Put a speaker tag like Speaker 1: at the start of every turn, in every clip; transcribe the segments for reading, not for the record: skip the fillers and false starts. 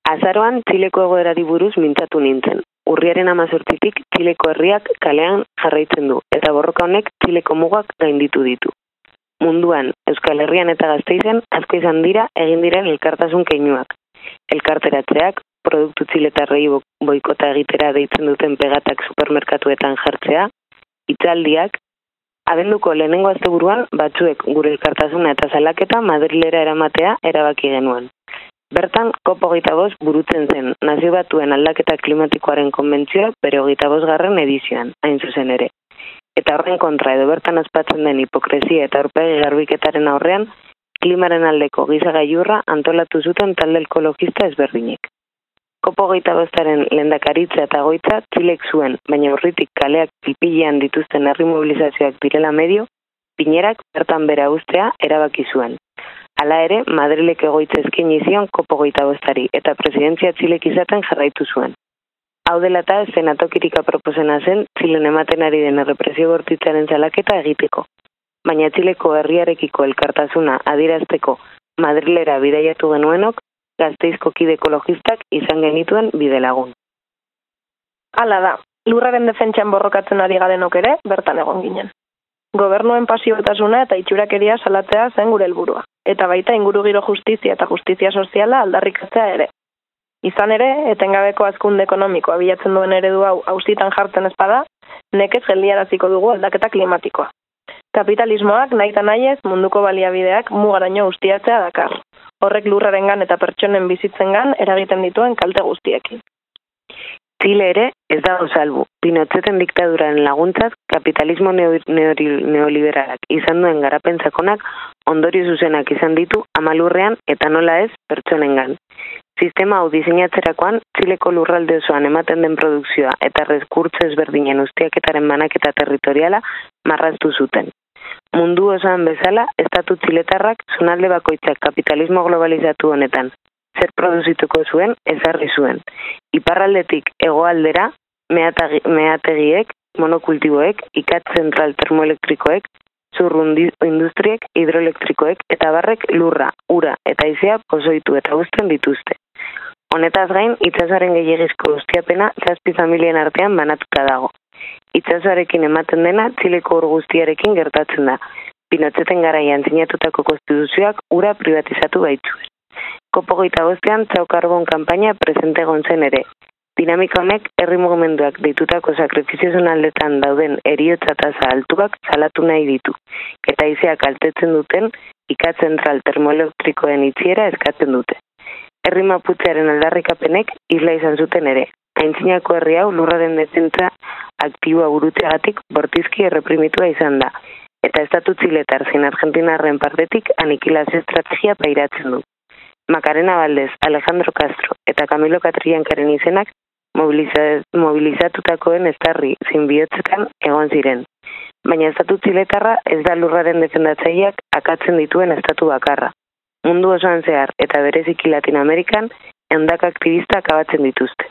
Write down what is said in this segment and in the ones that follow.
Speaker 1: Azaroan Txileko egoerari buruz mintzatu nintzen. Urriaren 18tik Txileko herriak kalean jarraitzen du, eta borroka honek Txileko mugak gainditu ditu. Munduan, Euskal Herrian eta Gasteizen asko izan dira egin diren elkartasun keinuak. Elkarteratzeak, produktu txiletarrei boikota egitera deitzen duten pegatak supermerkatuetan jartzea, hitzaldiak, abenduko lehenengo asteburuan batzuek gure elkartasuna eta salaketa Madrilera eramatea erabaki genuen. Bertan, COP25 burutzen zen, Nazio Batuen aldaketa klimatikoaren konbentzioa bere 25. edizioan, hain zuzen ere. Eta horren kontra edo bertan ospatzen den hipokresia eta aurpegi garbiketaren aurrean, klimaren aldeko giza gailurra antolatu zuten talde ekologista ezberdinek. COP25aren lehendakaritza eta goitza Txilek zuen, baina urritik kaleak pilpilean dituzten herri mobilizazioak direla medio, Piñerak bertan bera ustea erabaki zuen. Hala ere, Madrilek egoitza eskaini zion COP25 eta presidentzia Txilek izaten jarraitu zuen. Hau dela eta senatokirik aproposena zen Txilen ematen ari den errepresio bortitzaren salaketa egiteko. Baina Txileko herriarekiko elkartasuna adierazteko Madrilera bidaiatu genuenok, Gasteizko kide ekologistak izan genituen bidelagun.
Speaker 2: Hala da, lurraren defentsan borrokatzen ari garenok ere, bertan egon ginen. Gobernuen pasiotasuna eta itxurakeria salatzea zen gure helburua, eta baita ingurugiro justizia eta justizia soziala aldarrikatzea ere. Izan ere, etengabeko hazkunde ekonomikoa bilatzen duen eredu hau auzitan jartzen ezpada, nekez geldiaraziko dugu aldaketa klimatikoa. Kapitalismoak nahita nahiez munduko baliabideak mugaraino ustiatzea dakar. Horrek lurrarengan eta pertsonen bizitzengan eragiten dituen kalte guztiekin.
Speaker 1: Txile ere ez dago salbu. Pinocheten diktaduraren laguntzaz, kapitalismo neoliberalak izan duen garapen sakonak ondorio zuzenak izan ditu amalurrean eta nola ez pertsonengan. Sistema hau diseinatzerakoan, Txileko lurralde osoan ematen den produkzioa eta rekurtso ezberdinen ustiaketaren banaketa territoriala marraztu zuten. Mundu osoan bezala, estatu txiletarrak zonalde bakoitzak kapitalismo globalizatu honetan zer produzituko zuen ezarri zuen. Iparraldetik hegoaldera, meategiek, monokultiboek, ikatz zentral termoelektrikoek, industriek, hidroelektrikoek eta barrek lurra, ura eta haizea pozoitu eta uzten dituzte. Honetaz gain, itsasoaren gehiegizko ustiapena 7 familien artean banatuta dago. Itsasoarekin ematen dena Txileko ur guztiarekin gertatzen da. Pinocheten garaian sinatutako konstituzioak ura privatizatu baitzuen. COP25ean Txau Karbon kanpaina presente egon zen ere. Dinamika honek herri mugimenduak deitutako sakrifizio zonaldetan dauden heriotza tasa altuak salatu nahi ditu, eta haizeak kaltetzen duten ikatz zentral termoelektrikoen itxiera eskatzen dute. Herri maputzearen aldarrikapenek isla izan zuten ere. Aintzinako herri hau lurraren defentsa aktiboa burutzeagatik bortizki erreprimitua izan da, eta estatu txiletar zein argentinarren partetik anikilazio estrategia pairatzen du. Macarena Valdez, Alejandro Castro eta Camilo Catrillanaren izenak mobilizatutakoen estarri zein bihotzetan egon ziren. Baina estatu txiletarra ez da lurraren defendatzaileak akatzen dituen estatu bakarra. Mundu osoan zehar eta bereziki Latinoamerikan ehundaka aktivista akabatzen dituzte.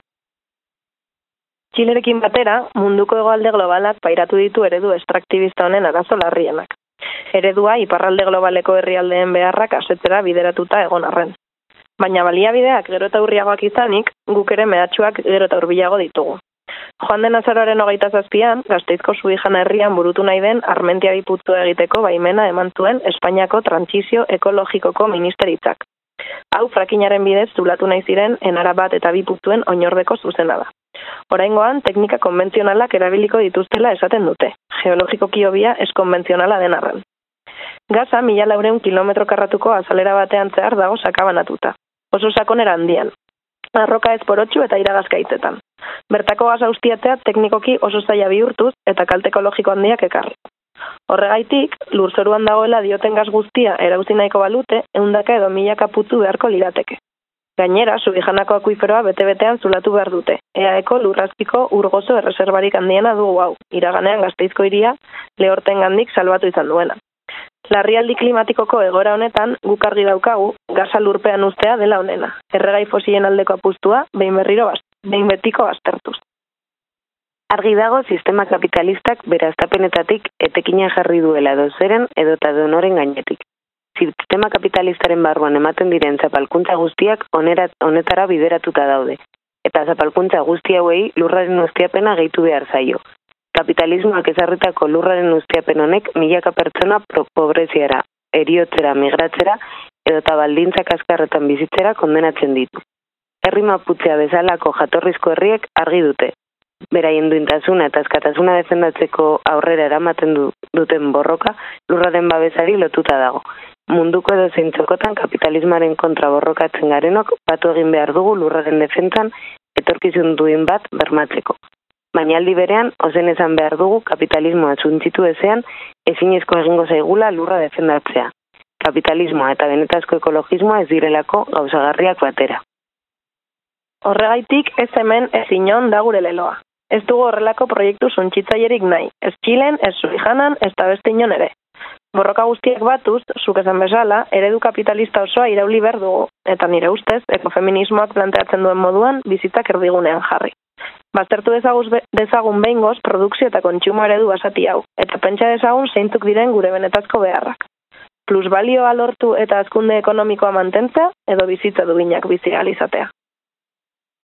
Speaker 2: Txilerekin batera, munduko hegoalde globalak pairatu ditu eredu estraktibista honen arazo larrienak. Eredua iparralde globaleko herrialdeen beharrak asetzera bideratuta egon arren. Baina baliabideak gero eta urriagoak izanik, guk ere mehatxuak gero eta hurbilago ditugu. Joan den azaroaren 27an, Gasteizko Subijana herrian burutu nahi den Armentia Putzu egiteko baimena eman zuen Espainiako Trantsizio Ekologikoko Ministeritzak. Hau frakinaren bidez zulatu nahi ziren enara bat eta 2 putzuen oinordeko zuzena da. Oraingoan, teknika konbentzionalak erabiliko dituztela esaten dute, geologikoki hobia ez konbentzionala den arren. Gaza 1400 kilometro karratuko azalera batean zehar dago sakabanatuta, oso sakonera handian. Arroka ez porotxu eta iragazka hitzetan. Bertako gaza ustiatzea teknikoki oso zaila bihurtuz eta kalte ekologiko handiak ekarri. Horregaitik, lurzoruan dagoela dioten gas guztia erauzi nahiko balute, 100 edo 1000 putzu beharko lirateke. Gainera, Subijanako akuiferoa bete-betean zulatu behar dute. EAeko lurrazpiko urgozo erreserbarik handiena dugu hau, iraganean Gasteizko hiria lehortengandik salbatu izan duena. Larrialdi klimatikoko egoera honetan, guk argi daukagu, gaza lurpean ustea dela honena. Erregai fosilen aldeko apustua, behin betiko aztertuz.
Speaker 1: Argi dago sistema kapitalistak bere hastapenetatik etekina jarri duela dozeren edota donoren gainetik. Sistema kapitalistaren barruan ematen diren zapalkuntza guztiak honetara bideratuta daude, eta zapalkuntza guzti hauei lurraren ustiapena gehitu behar zaio. Kapitalismoak ezarritako lurraren ustiapen honek milaka pertsona pobreziara, heriotzera, migratzera, edota baldintzak azkarretan bizitzera kondenatzen ditu. Herri Maputzea bezalako jatorrizko herriek argi dute. Beraien duintasuna eta askatasuna defendatzeko aurrera eramaten duten borroka lurraren babesari lotuta dago. Munduko edozein txokotan kapitalismoaren kontra borrokatzen garenok batu egin behar dugu lurraren defentsan etorkizun duin bat bermatzeko. Baina aldi berean, ozen esan behar dugu kapitalismoa suntsitu ezean ezinezko egingo zaigula lurra defendatzea. Kapitalismoa eta benetazko ekologismoa ez direlako gauzagarriak batera.
Speaker 2: Horregaitik ez hemen ez inon da gure leloa. Ez dugu horrelako proiektu suntsitzailerik nahi, ez Txilen, ez Suijanan, ez da beste inon ere. Borroka guztiak batuz, zuk esan bezala, eredu kapitalista osoa irauli behar dugu, eta nire ustez, ekofeminismoak planteatzen duen moduan, bizitzak erdigunean jarri. Baztertu dezagun behingoz produkzio eta kontsumo eredu basati hau, eta pentsa dezagun zeintzuk diren gure benetazko beharrak. Plusbalioa lortu eta hazkunde ekonomikoa mantentzea, edo bizitza duinak bizi ahal izatea.